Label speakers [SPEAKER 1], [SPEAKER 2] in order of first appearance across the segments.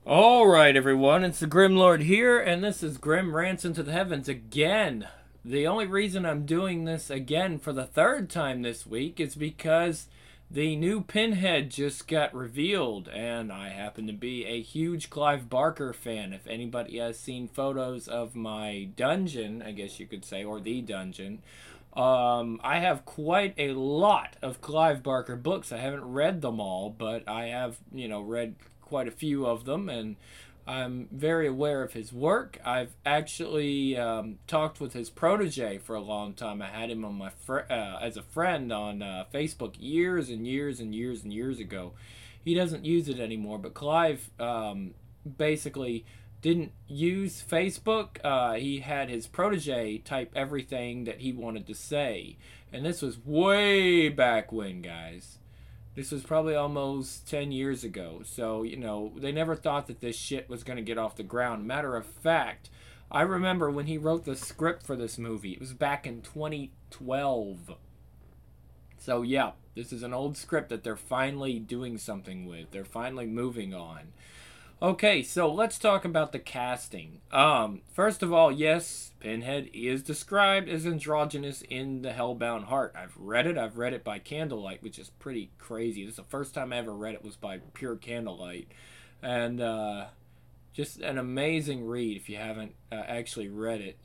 [SPEAKER 1] Alright, everyone, it's the Grim Lord here, and this is Grim Rants into the Heavens again. The only reason I'm doing this again for the third time this week is because the new Pinhead just got revealed, and I happen to be a huge Clive Barker fan. If anybody has seen photos of my dungeon, I guess you could say, or the dungeon, I have quite a lot of Clive Barker books. I haven't read them all, but I have, read quite a few of them, and I'm very aware of his work. I've actually talked with his protege for a long time. I had him on as a friend on Facebook years and years and years and years ago. He doesn't use it anymore, but Clive basically didn't use Facebook. He had his protege type everything that he wanted to say. And this was way back when, guys. This was probably almost 10 years ago. So, they never thought that this shit was going to get off the ground. Matter of fact, I remember when he wrote the script for this movie. It was back in 2012. So, yeah, this is an old script that they're finally doing something with. They're finally moving on. Okay, so let's talk about the casting. First of all, yes, Pinhead is described as androgynous in The Hellbound Heart. I've read it. I've read it by candlelight, which is pretty crazy. This is the first time I ever read it was by pure candlelight, and just an amazing read if you haven't actually read it.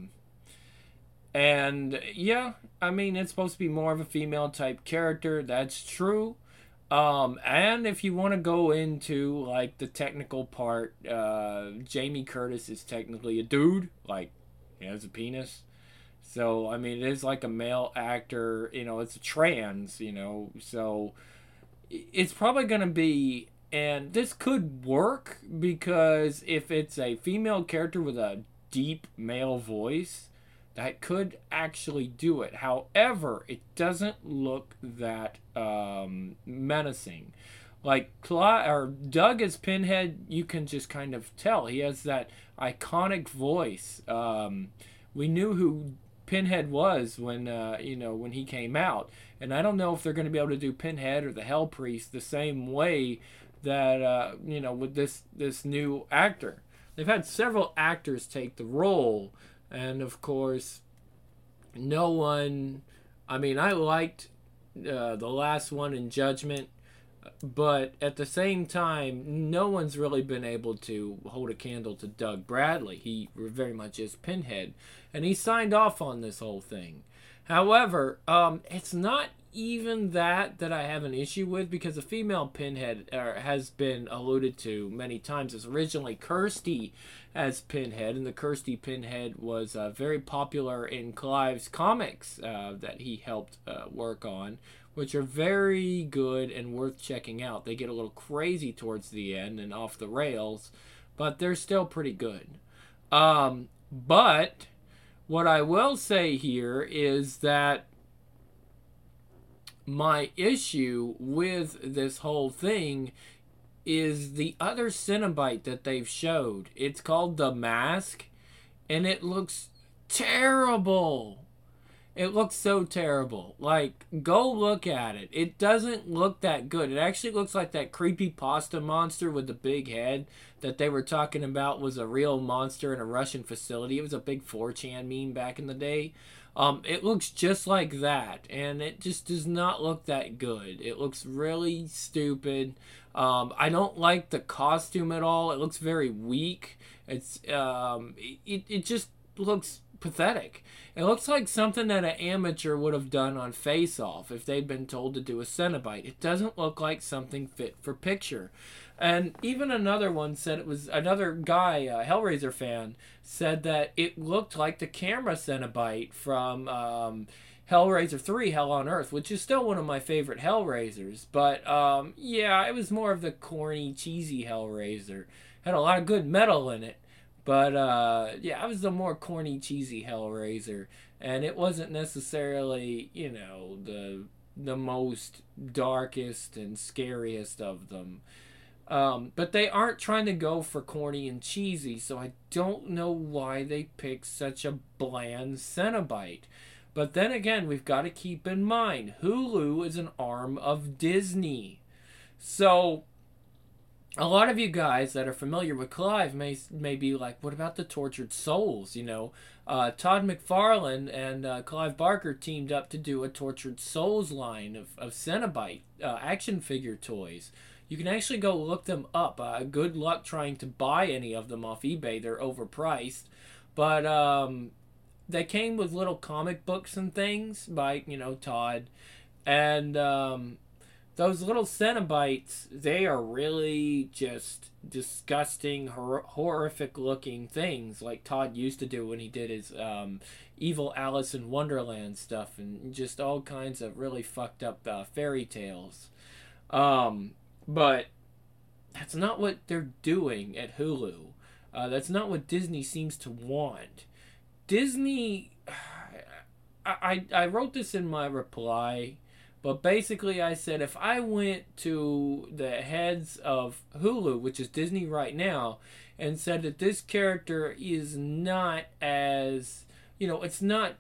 [SPEAKER 1] And yeah, I mean it's supposed to be more of a female type character. That's true. And if you want to go into like the technical part, Jamie Curtis is technically a dude, like he has a penis. So I mean, it is like a male actor. It's a trans. So it's probably gonna be, and this could work because if it's a female character with a deep male voice, that could actually do it. However, it doesn't look that menacing. Like or Doug as Pinhead, you can just kind of tell he has that iconic voice. We knew who Pinhead was when he came out, and I don't know if they're going to be able to do Pinhead or the Hell Priest the same way that with this new actor. They've had several actors take the role, and of course, no one. I mean, I liked the last one in Judgment, but at the same time, no one's really been able to hold a candle to Doug Bradley. He very much is Pinhead, and he signed off on this whole thing. However, it's not even that I have an issue with, because the female Pinhead has been alluded to many times as originally Kirsty as Pinhead, and the Kirsty Pinhead was very popular in Clive's comics that he helped work on, which are very good and worth checking out. They get a little crazy towards the end and off the rails, but they're still pretty good. But what I will say here is that my issue with this whole thing is the other Cenobite that they've showed. It's called The Mask, and it looks terrible. It looks so terrible. Like, go look at it. It doesn't look that good. It actually looks like that creepy pasta monster with the big head that they were talking about was a real monster in a Russian facility. It was a big 4chan meme back in the day. It looks just like that, and it just does not look that good. It looks really stupid. I don't like the costume at all. It looks very weak. It just looks pathetic. It looks like something that an amateur would have done on Face Off if they'd been told to do a Cenobite. It doesn't look like something fit for picture. And even another one said, it was another guy, a Hellraiser fan, said that it looked like the camera Cenobite from Hellraiser 3 Hell on Earth, which is still one of my favorite Hellraisers. But yeah, it was more of the corny, cheesy Hellraiser. Had a lot of good metal in it. But yeah, I was the more corny, cheesy Hellraiser, and it wasn't necessarily, the most darkest and scariest of them. But they aren't trying to go for corny and cheesy, so I don't know why they picked such a bland Cenobite. But then again, we've got to keep in mind Hulu is an arm of Disney. So A lot of you guys that are familiar with Clive may be like, what about the Tortured Souls? Todd McFarlane and Clive Barker teamed up to do a Tortured Souls line of Cenobite action figure toys. You can actually go look them up. Good luck trying to buy any of them off eBay. They're overpriced. But they came with little comic books and things by, Todd. And those little Cenobites, they are really just disgusting, horrific looking things like Todd used to do when he did his evil Alice in Wonderland stuff and just all kinds of really fucked up fairy tales. But that's not what they're doing at Hulu. That's not what Disney seems to want. Disney, I wrote this in my reply, but basically I said if I went to the heads of Hulu, which is Disney right now, and said that this character is not as, it's not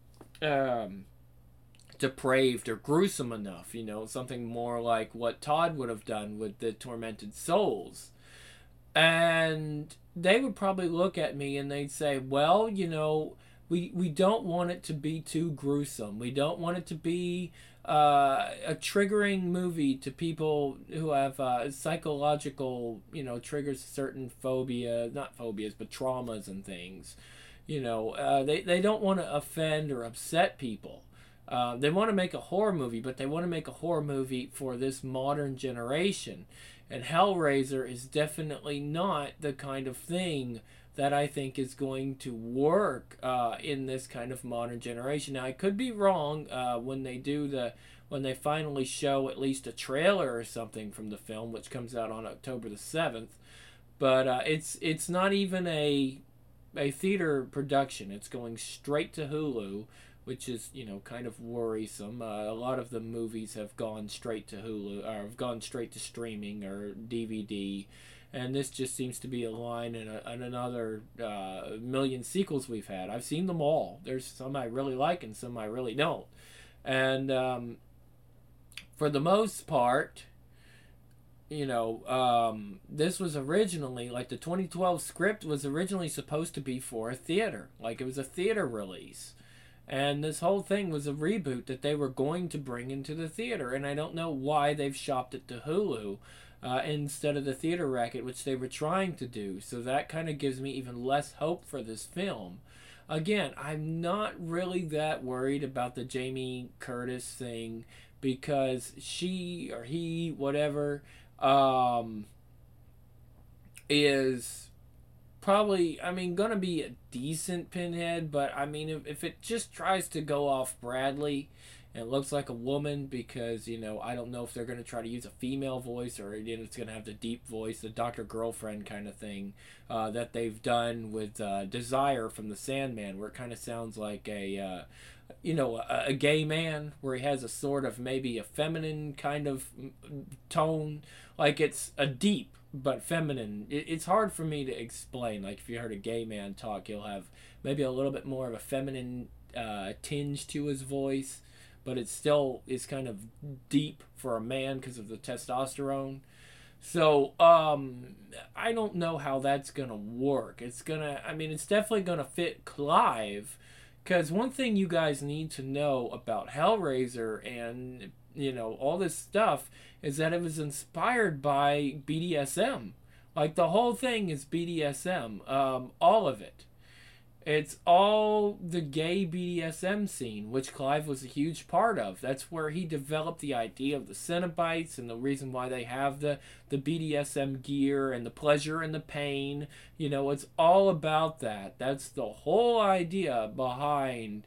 [SPEAKER 1] depraved or gruesome enough, something more like what Todd would have done with the Tormented Souls. And they would probably look at me and they'd say, well, we don't want it to be too gruesome. We don't want it to be a triggering movie to people who have psychological, triggers certain not phobias, but traumas and things. They don't want to offend or upset people. They want to make a horror movie, but they want to make a horror movie for this modern generation. And Hellraiser is definitely not the kind of thing that I think is going to work in this kind of modern generation. Now, I could be wrong when they finally show at least a trailer or something from the film, which comes out on October the 7th. But it's not even a theater production. It's going straight to Hulu, which is kind of worrisome. A lot of the movies have gone straight to Hulu or have gone straight to streaming or DVD, and this just seems to be a line in another million sequels we've had. I've seen them all. There's some I really like and some I really don't, and for the most part, this was originally, like, the 2012 script was originally supposed to be for a theater, like it was a theater release. And this whole thing was a reboot that they were going to bring into the theater. And I don't know why they've shopped it to Hulu instead of the theater racket, which they were trying to do. So that kind of gives me even less hope for this film. Again, I'm not really that worried about the Jamie Curtis thing because she or he, whatever, is probably, gonna be a decent Pinhead, but if it just tries to go off Bradley and looks like a woman, because I don't know if they're gonna try to use a female voice or it's gonna have the deep voice, the Dr. Girlfriend kind of thing that they've done with Desire from the Sandman, where it kind of sounds like a gay man, where he has a sort of maybe a feminine kind of tone, like it's a deep but feminine. It's hard for me to explain. Like if you heard a gay man talk, he'll have maybe a little bit more of a feminine tinge to his voice, but it still is kind of deep for a man because of the testosterone. So I don't know how that's gonna work. It's definitely gonna fit Clive, because one thing you guys need to know about Hellraiser and all this stuff is that it was inspired by BDSM. Like the whole thing is BDSM, all of it. It's all the gay BDSM scene, which Clive was a huge part of. That's where he developed the idea of the Cenobites and the reason why they have the BDSM gear and the pleasure and the pain. It's all about that. That's the whole idea behind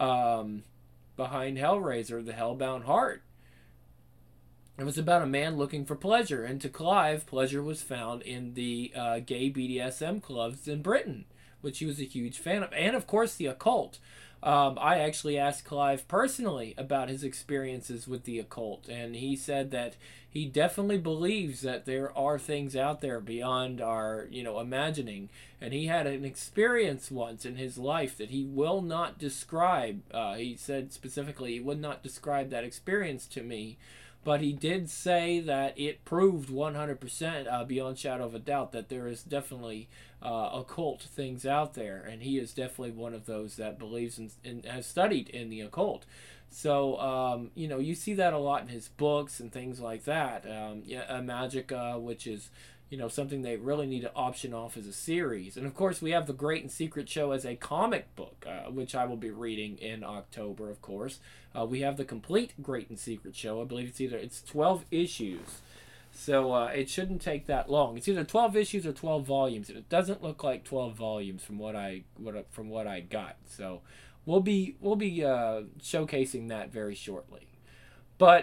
[SPEAKER 1] Hellraiser, the Hellbound Heart. It was about a man looking for pleasure, and to Clive, pleasure was found in the gay BDSM clubs in Britain, which he was a huge fan of, and of course the occult. I actually asked Clive personally about his experiences with the occult, and he said that he definitely believes that there are things out there beyond our, imagining. And he had an experience once in his life that he will not describe. He said specifically he would not describe that experience to me, but he did say that it proved 100% beyond shadow of a doubt that there is definitely occult things out there, and he is definitely one of those that believes in and has studied in the occult. So you see that a lot in his books and things like that. Yeah, Magica, which is something they really need to option off as a series. And of course, we have The Great and Secret Show as a comic book, which I will be reading in October, of course. We have the complete Great and Secret Show. I believe it's 12 issues. So it shouldn't take that long. It's either 12 issues or 12 volumes, and it doesn't look like 12 volumes from what I got. So we'll be showcasing that very shortly. But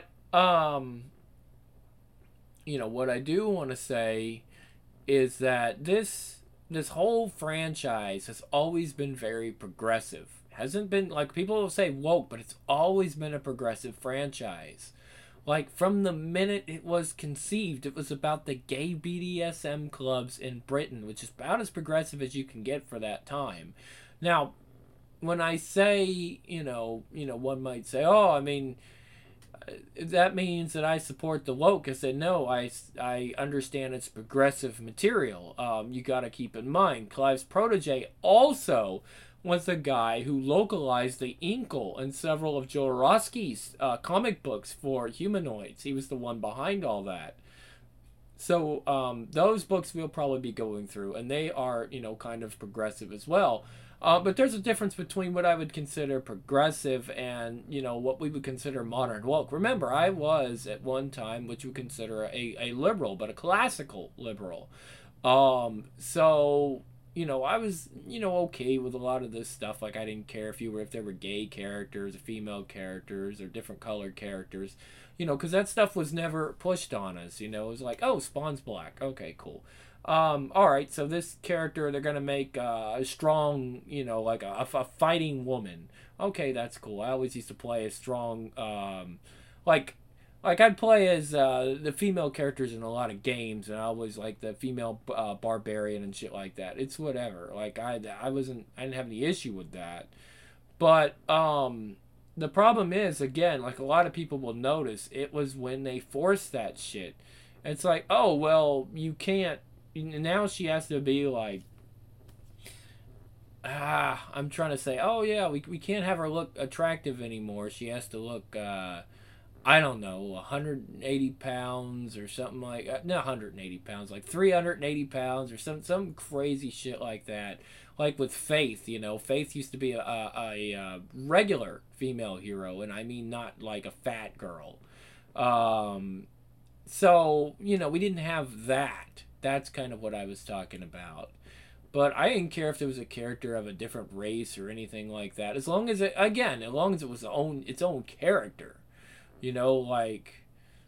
[SPEAKER 1] what I do want to say is that this whole franchise has always been very progressive. Hasn't been, like, people will say woke, but it's always been a progressive franchise. Like, from the minute it was conceived, it was about the gay BDSM clubs in Britain, which is about as progressive as you can get for that time. Now, when I say, one might say, oh, I mean, that means that I support the woke. I said, no, I understand it's progressive material. You got to keep in mind, Clive's protege also was the guy who localized the Inkle in several of Jodorowsky's comic books for humanoids. He was the one behind all that. So those books we'll probably be going through, and they are, kind of progressive as well. But there's a difference between what I would consider progressive and, what we would consider modern woke. Remember, I was at one time what you would consider a liberal, but a classical liberal. So, I was, okay with a lot of this stuff. Like, I didn't care if there were gay characters or female characters or different colored characters, because that stuff was never pushed on us. It was like, oh, Spawn's black. Okay, cool. All right, so this character, they're gonna make a strong, like a fighting woman. Okay, that's cool. I always used to play a strong, like I'd play as the female characters in a lot of games, and I always like the female barbarian and shit like that. It's whatever. Like I didn't have any issue with that. But the problem is, again, like a lot of people will notice, it was when they forced that shit. It's like, oh well, you can't. Now she has to be like, I'm trying to say, oh yeah, we can't have her look attractive anymore. She has to look, I don't know, 180 pounds or something like, not 180 pounds, like 380 pounds or some crazy shit like that. Like with Faith, Faith used to be a regular female hero, and I mean not like a fat girl. So, we didn't have that. That's kind of what I was talking about. But I didn't care if there was a character of a different race or anything like that. As long as it was its own character. Like,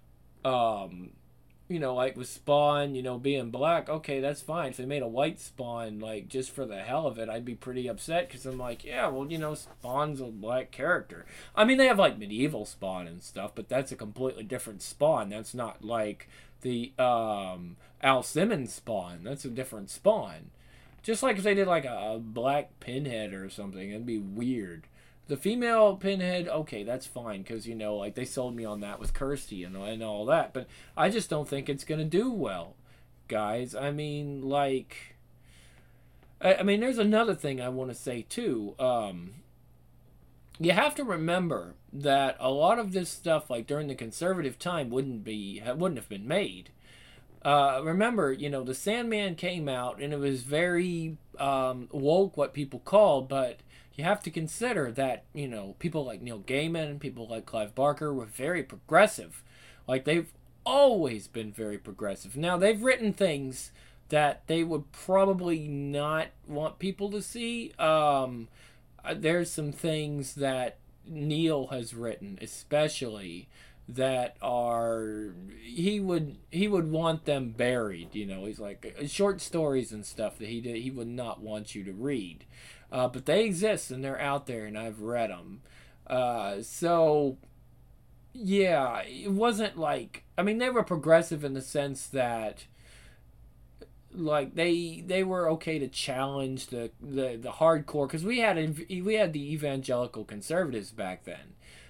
[SPEAKER 1] like with Spawn, being black, okay, that's fine. If they made a white Spawn, like, just for the hell of it, I'd be pretty upset, because I'm like, yeah, well, Spawn's a black character. I mean, they have, like, medieval Spawn and stuff, but that's a completely different Spawn. That's not like the Al Simmons Spawn. That's a different Spawn. Just like if they did, like, a black Pinhead or something, it'd be weird. The female Pinhead, okay, that's fine, because, like, they sold me on that with Kirsty and all that, but I just don't think it's going to do well, guys. I mean, like, there's another thing I want to say, too. You have to remember that a lot of this stuff, like, during the conservative time, wouldn't have been made. Remember, the Sandman came out, and it was very woke, what people called, but you have to consider that, people like Neil Gaiman, people like Clive Barker were very progressive. Like, they've always been very progressive. Now, they've written things that they would probably not want people to see. There's some things that Neil has written, especially, that are he would want them buried. He's like short stories and stuff that he would not want you to read. But they exist, and they're out there, and I've read them. So, yeah, it wasn't like... they were progressive in the sense that, like, they were okay to challenge the hardcore... Because we had the evangelical conservatives back then.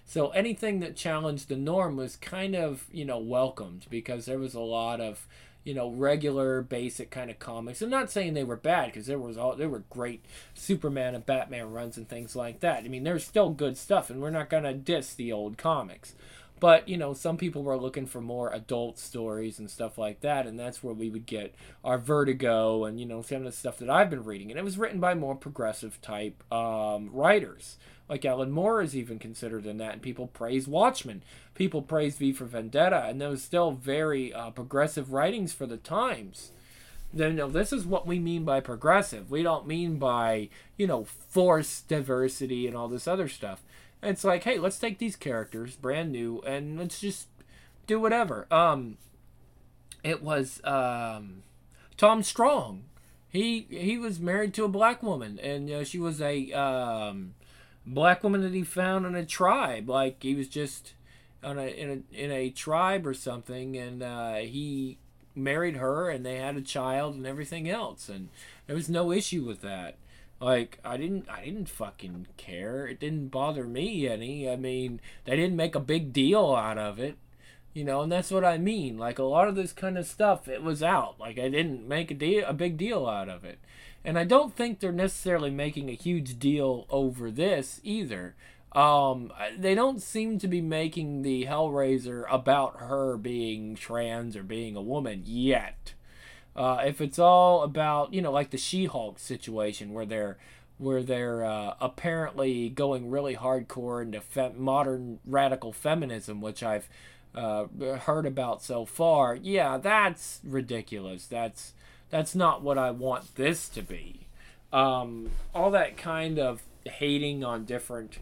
[SPEAKER 1] So anything that challenged the norm was kind of, welcomed, because there was a lot of, regular basic kind of comics. I'm not saying they were bad, because there were great Superman and Batman runs and things like that. I mean, there's still good stuff, and we're not gonna diss the old comics. But, some people were looking for more adult stories and stuff like that, and that's where we would get our Vertigo and, some of the stuff that I've been reading. And it was written by more progressive type writers. Like Alan Moore is even considered in that, and people praise Watchmen. People praise V for Vendetta, and those still very progressive writings for the times. This is what we mean by progressive. We don't mean by, forced diversity and all this other stuff. And it's like, hey, let's take these characters, brand new, and let's just do whatever. It was Tom Strong. He was married to a black woman, and she was a black woman that he found in a tribe. Like, he was just in a tribe or something, and he married her, and they had a child and everything else, and there was no issue with that. Like, I didn't fucking care. It didn't bother me any. I mean, they didn't make a big deal out of it, and that's what I mean. Like, a lot of this kind of stuff, it was out. Like, I didn't make a big deal out of it. And I don't think they're necessarily making a huge deal over this either. They don't seem to be making the Hellraiser about her being trans or being a woman yet. If it's all about, like the She-Hulk situation where they're apparently going really hardcore into modern radical feminism, which I've heard about so far, yeah, that's ridiculous. That's not what I want this to be. All that kind of hating on different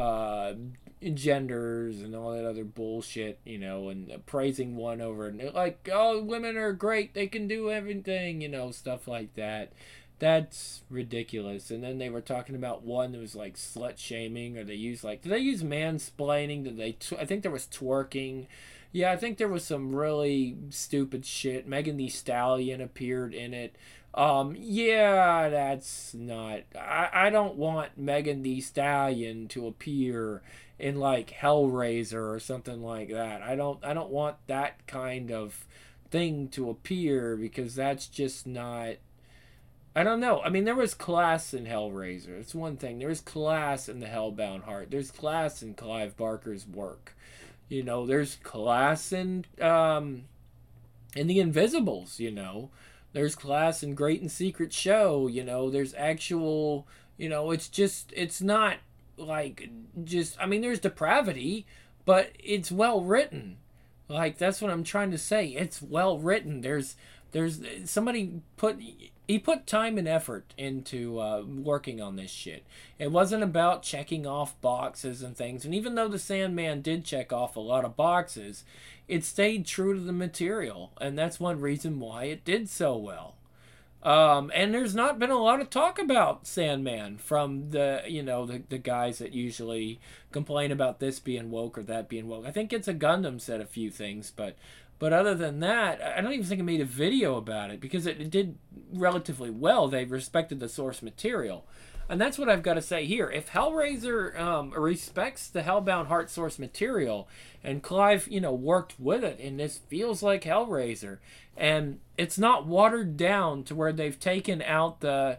[SPEAKER 1] genders and all that other bullshit, and praising one over, and like, oh, women are great, they can do everything, stuff like that. That's ridiculous. And then they were talking about one that was like slut shaming, or did they use mansplaining? I think there was twerking. Yeah, I think there was some really stupid shit. Megan Thee Stallion appeared in it. Yeah, that's not. I don't want Megan Thee Stallion to appear in like Hellraiser or something like that. I don't want that kind of thing to appear, because that's just not. I don't know. I mean, there was class in Hellraiser. It's one thing. There was class in the Hellbound Heart. There's class in Clive Barker's work. There's class in the Invisibles. There's class in Great and Secret Show. There's actual. It's not like just. I mean, there's depravity, but it's well written. Like, that's what I'm trying to say. It's well written. There's somebody put time and effort into working on this shit. It wasn't about checking off boxes and things. And even though the Sandman did check off a lot of boxes, it stayed true to the material, and that's one reason why it did so well. And there's not been a lot of talk about Sandman from the guys that usually complain about this being woke or that being woke. I think It's a Gundam said a few things, but other than that, I don't even think I made a video about it, because it did relatively well. They respected the source material. And that's what I've got to say here. If Hellraiser respects the Hellbound Heart source material, and Clive, worked with it, and this feels like Hellraiser, and it's not watered down to where they've taken out the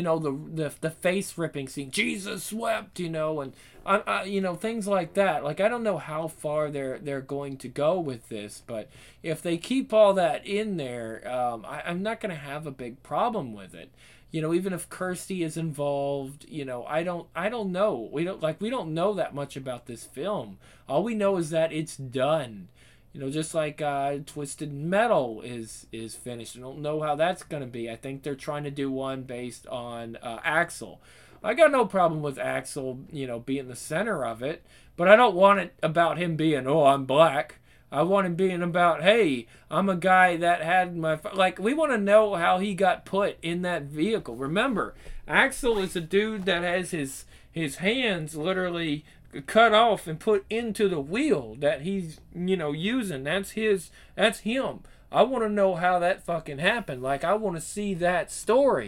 [SPEAKER 1] face ripping scene, Jesus wept, and things like that. Like, I don't know how far they're going to go with this, but if they keep all that in there, I'm not going to have a big problem with it. Even if Kirsty is involved, I don't know. We don't know that much about this film. All we know is that it's done. Just like Twisted Metal is finished. I don't know how that's going to be. I think they're trying to do one based on Axel. I got no problem with Axel, being the center of it, but I don't want it about him being, oh, I'm black. I want him being about, hey, I'm a guy that had my... Like, we want to know how he got put in that vehicle. Remember, Axel is a dude that has his hands literally cut off and put into the wheel that he's, using. That's him. I want to know how that fucking happened. Like, I want to see that story.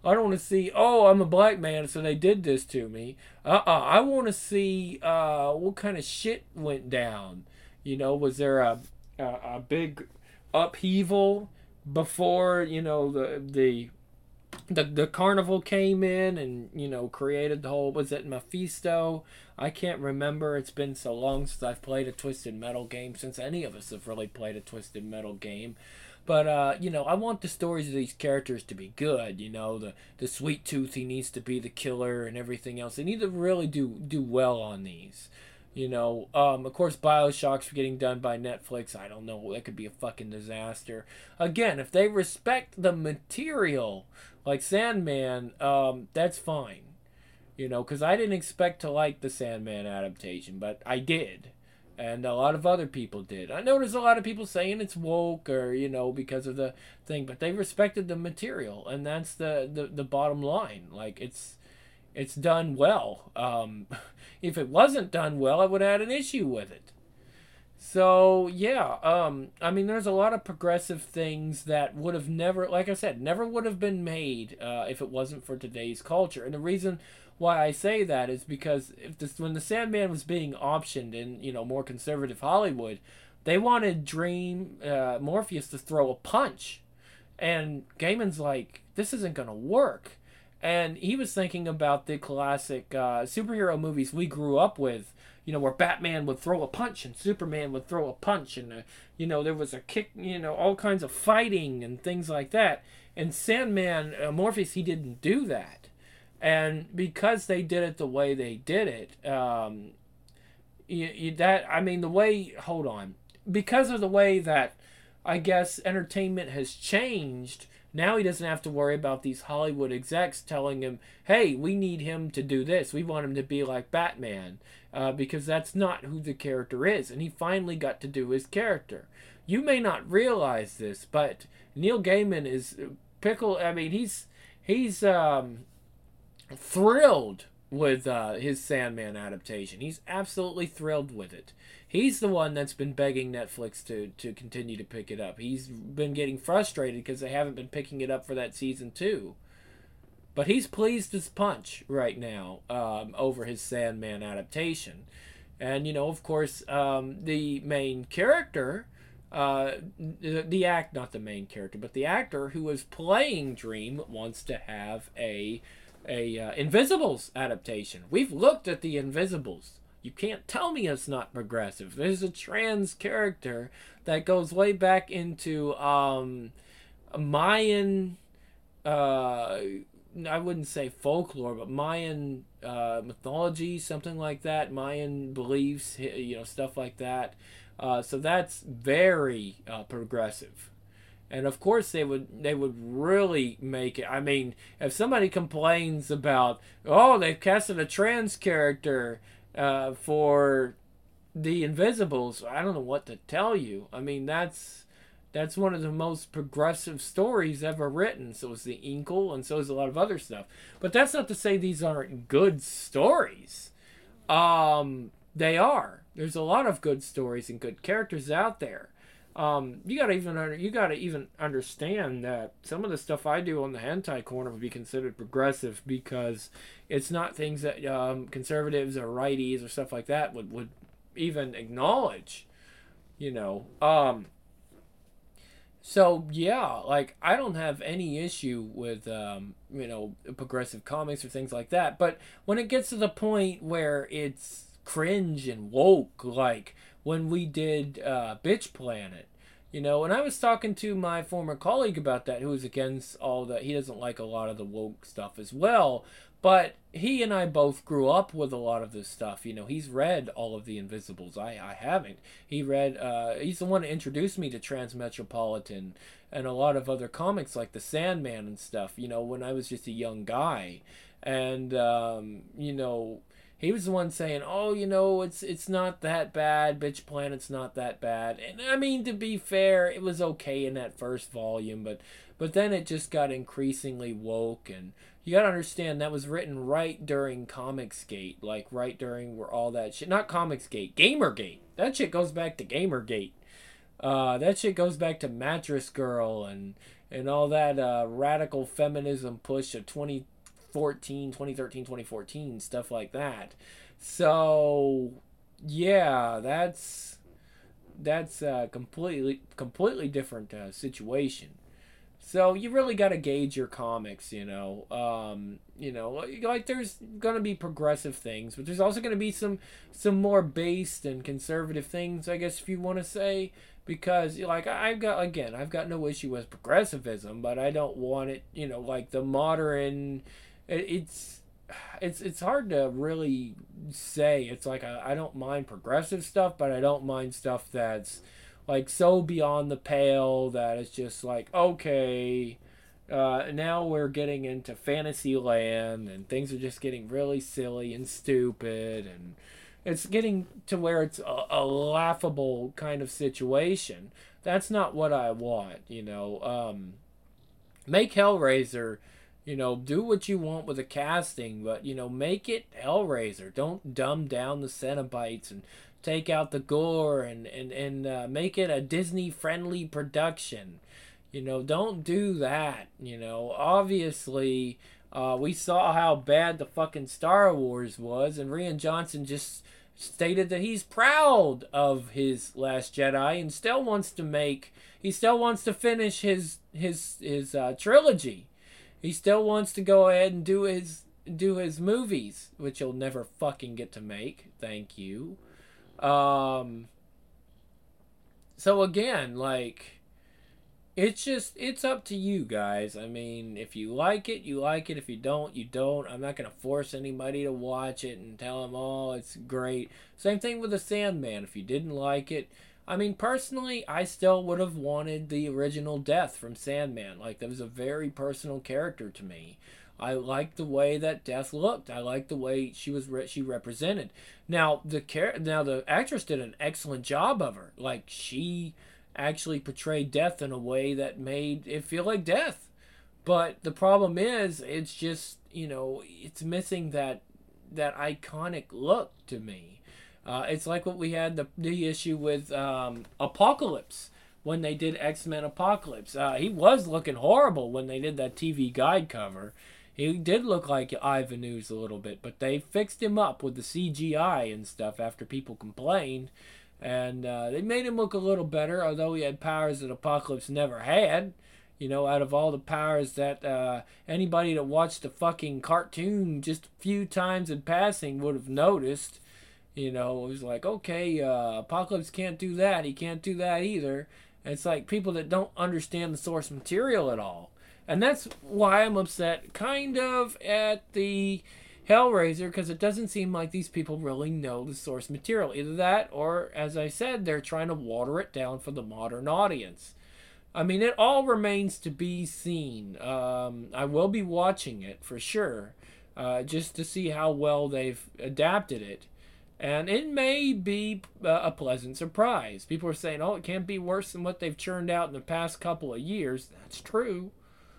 [SPEAKER 1] I don't want to see, oh, I'm a black man, so they did this to me. I want to see what kind of shit went down. You know, was there a big upheaval before, you know, the carnival came in and, you know, created the whole, was it Mephisto? I can't remember. It's been so long since I've played a Twisted Metal game, since any of us have really played a Twisted Metal game. But you know, I want the stories of these characters to be good. You know, the Sweet Tooth, he needs to be the killer and everything else. They need to really do well on these. You know, of course, Bioshock's getting done by Netflix. I don't know. That could be a fucking disaster. Again, if they respect the material, like Sandman, that's fine. You know, because I didn't expect to like the Sandman adaptation, but I did. And a lot of other people did. I know there's a lot of people saying it's woke or, you know, because of the thing, but they respected the material, and that's the bottom line. Like, it's done well. If it wasn't done well, I would have had an issue with it. So yeah, I mean, there's a lot of progressive things that would have never, like I said, never would have been made if it wasn't for today's culture. And the reason why I say that is because when the Sandman was being optioned in, you know, more conservative Hollywood, they wanted Dream Morpheus to throw a punch, and Gaiman's like, this isn't gonna work. And he was thinking about the classic superhero movies we grew up with, you know, where Batman would throw a punch and Superman would throw a punch, and you know, there was a kick, you know, all kinds of fighting and things like that. And Sandman, Morpheus, he didn't do that. And because they did it the way they did it, I mean, the way, hold on, because of the way that I guess entertainment has changed. Now he doesn't have to worry about these Hollywood execs telling him, hey, we need him to do this. We want him to be like Batman. Because that's not who the character is. And he finally got to do his character. You may not realize this, but Neil Gaiman is I mean, he's thrilled with his Sandman adaptation. He's absolutely thrilled with it. He's the one that's been begging Netflix to continue to pick it up. He's been getting frustrated because they haven't been picking it up for that season 2. But he's pleased as punch right now over his Sandman adaptation. And, you know, of course, the main character, not the main character, but the actor who is playing Dream wants to have a Invisibles adaptation. We've looked at the Invisibles. You can't tell me it's not progressive. There's a trans character that goes way back into Mayan, I wouldn't say folklore, but Mayan mythology, something like that. Mayan beliefs, you know, stuff like that. So that's very progressive. And of course they would really make it. I mean, if somebody complains about, oh, they've casted a trans character for the Invisibles, I don't know what to tell you. I mean, that's one of the most progressive stories ever written. So is the Inkle, and so is a lot of other stuff. But that's not to say these aren't good stories. They are. There's a lot of good stories and good characters out there. You gotta even understand that some of the stuff I do on the hentai corner would be considered progressive because it's not things that conservatives or righties or stuff like that would even acknowledge. You know. So yeah, like I don't have any issue with you know, progressive comics or things like that. But when it gets to the point where it's cringe and woke, like when we did Bitch Planet, you know, and I was talking to my former colleague about that, who was against all that. He doesn't like a lot of the woke stuff as well. But he and I both grew up with a lot of this stuff. You know, he's read all of the Invisibles. I haven't. He read, he's the one that introduced me to Transmetropolitan and a lot of other comics like the Sandman and stuff, you know, when I was just a young guy. And, you know, he was the one saying, oh, you know, it's not that bad. Bitch Planet's not that bad. And I mean, to be fair, it was okay in that first volume, but then it just got increasingly woke. And you gotta understand that was written right during Comicsgate, like right during where all that shit, not Comicsgate, Gamergate. That shit goes back to Gamergate. That shit goes back to Mattress Girl and all that radical feminism push of 2014, 2013, 2014, stuff like that. So, yeah, that's a completely different situation. So you really got to gauge your comics, like there's gonna be progressive things, but there's also gonna be some more based and conservative things, I guess if you want to say, because like I've got no issue with progressivism, but I don't want it, like the modern. It's it's hard to really say. It's like I don't mind progressive stuff, but I don't mind stuff that's like so beyond the pale that it's just like okay, now we're getting into fantasy land and things are just getting really silly and stupid and it's getting to where it's a laughable kind of situation. That's not what I want. Make Hellraiser, do what you want with the casting, but make it Hellraiser. Don't dumb down the Cenobites and take out the gore and make it a Disney friendly production. Don't do that. Obviously, we saw how bad the fucking Star Wars was, and Rian Johnson just stated that he's proud of his Last Jedi and still wants to finish his trilogy. He still wants to go ahead and do his movies, which he'll never fucking get to make. Thank you. Um, so again, like it's up to you guys. I mean, if you like it, you like it. If you don't, you don't. I'm not gonna force anybody to watch it and tell them, oh, it's great. Same thing with the Sandman. If you didn't like it, I mean, personally, I still would have wanted the original Death from Sandman. Like that was a very personal character to me. I liked the way that Death looked. I liked the way she represented. Now the actress did an excellent job of her. Like she actually portrayed Death in a way that made it feel like Death. But the problem is, it's just it's missing that iconic look to me. It's like what we had the issue with Apocalypse when they did X-Men Apocalypse. He was looking horrible when they did that TV guide cover. He did look like Ivan Ooze a little bit, but they fixed him up with the CGI and stuff after people complained. And they made him look a little better, although he had powers that Apocalypse never had. Out of all the powers that anybody that watched the fucking cartoon just a few times in passing would have noticed. It was like, okay, Apocalypse can't do that. He can't do that either. And it's like people that don't understand the source material at all. And that's why I'm upset, kind of, at the Hellraiser, because it doesn't seem like these people really know the source material. Either that, or, as I said, they're trying to water it down for the modern audience. I mean, it all remains to be seen. I will be watching it, for sure, just to see how well they've adapted it. And it may be a pleasant surprise. People are saying, oh, it can't be worse than what they've churned out in the past couple of years. That's true.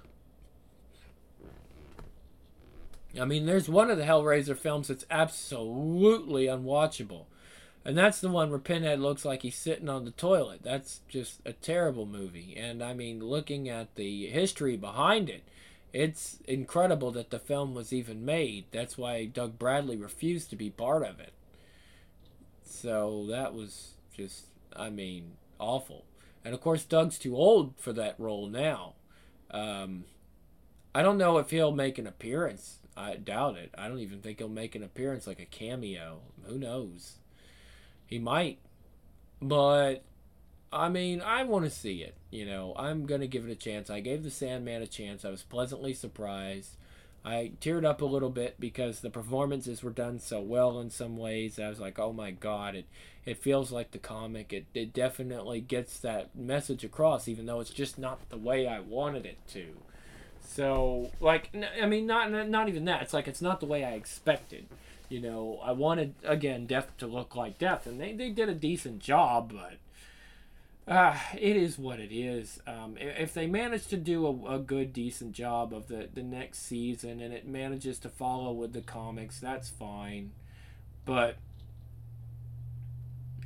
[SPEAKER 1] I mean, there's one of the Hellraiser films that's absolutely unwatchable. And that's the one where Pinhead looks like he's sitting on the toilet. That's just a terrible movie. And I mean, looking at the history behind it, it's incredible that the film was even made. That's why Doug Bradley refused to be part of it. So that was just, I mean, awful. And of course, Doug's too old for that role now. Um, I don't know if he'll make an appearance. I doubt it. I don't even think he'll make an appearance like a cameo. Who knows? He might. But, I mean, I want to see it. I'm going to give it a chance. I gave The Sandman a chance. I was pleasantly surprised. I teared up a little bit because the performances were done so well in some ways. I was like, oh my God, it feels like the comic. It definitely gets that message across, even though it's just not the way I wanted it to. So, like, I mean, not even that. It's like it's not the way I expected. I wanted, again, Death to look like Death, and they did a decent job, but it is what it is. If they manage to do a good, decent job of the next season, and it manages to follow with the comics, that's fine. But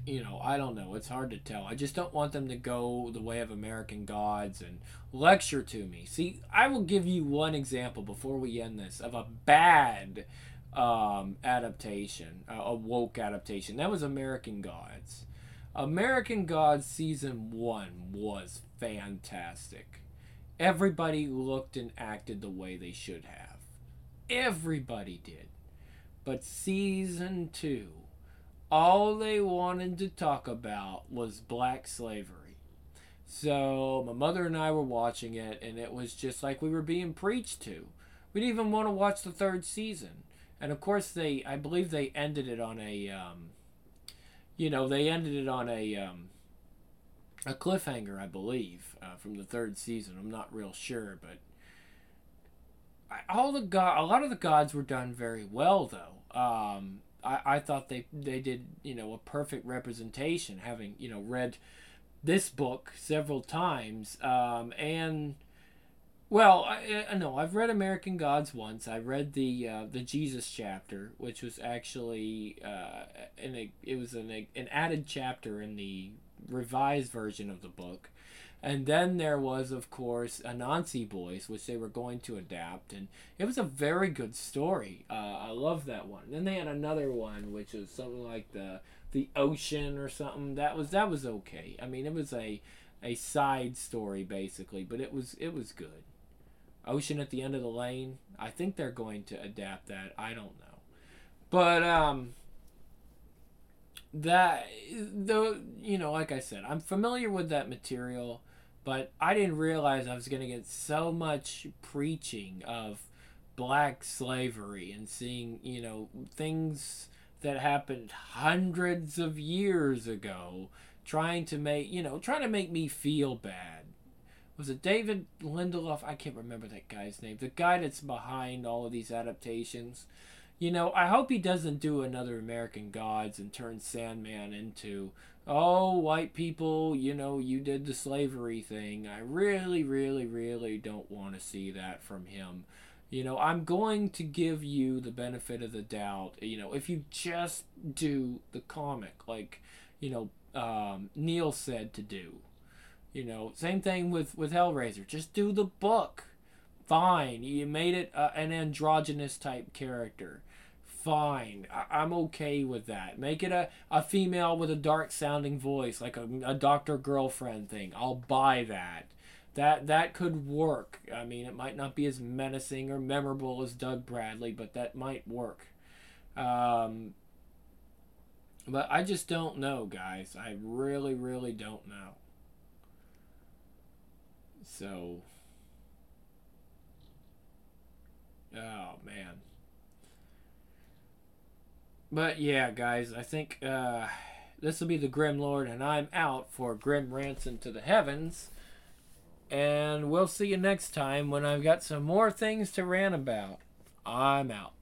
[SPEAKER 1] I don't know. It's hard to tell. I just don't want them to go the way of American Gods and lecture to me. See, I will give you one example before we end this of a bad adaptation, a woke adaptation. That was American Gods. American Gods season 1 was fantastic. Everybody looked and acted the way they should have. Everybody did. But season 2, all they wanted to talk about was black slavery. So my mother and I were watching it, and it was just like we were being preached to. We didn't even want to watch the third season. And of course, I believe they ended it on a cliffhanger, I believe, from the third season. I'm not real sure, but a lot of the gods were done very well, though. I thought they did a perfect representation, having read this book several times, and well, I know I've read American Gods once. I read the Jesus chapter, which was actually it was an added chapter in the revised version of the book. And then there was, of course, Anansi Boys, which they were going to adapt, and it was a very good story. I love that one. Then they had another one, which was something like the Ocean or something. That was okay. I mean, it was a side story basically, but it was good. Ocean at the End of the Lane. I think they're going to adapt that. I don't know, but that like I said, I'm familiar with that material, but I didn't realize I was going to get so much preaching of black slavery and seeing things that happened hundreds of years ago, trying to make me feel bad. Was it David Lindelof? I can't remember that guy's name. The guy that's behind all of these adaptations. I hope he doesn't do another American Gods and turn Sandman into, oh, white people, you did the slavery thing. I really, really, really don't want to see that from him. I'm going to give you the benefit of the doubt. If you just do the comic like, Neil said to do. Same thing with Hellraiser. Just do the book. Fine. You made it an androgynous type character. Fine. I'm okay with that. Make it a female with a dark sounding voice, like a doctor girlfriend thing. I'll buy that. That could work. I mean, it might not be as menacing or memorable as Doug Bradley, but that might work. But I just don't know, guys. I really, really don't know. So, oh man. But yeah, guys, I think this will be the Grim Lord, and I'm out for Grim Rants into the Heavens. And we'll see you next time when I've got some more things to rant about. I'm out.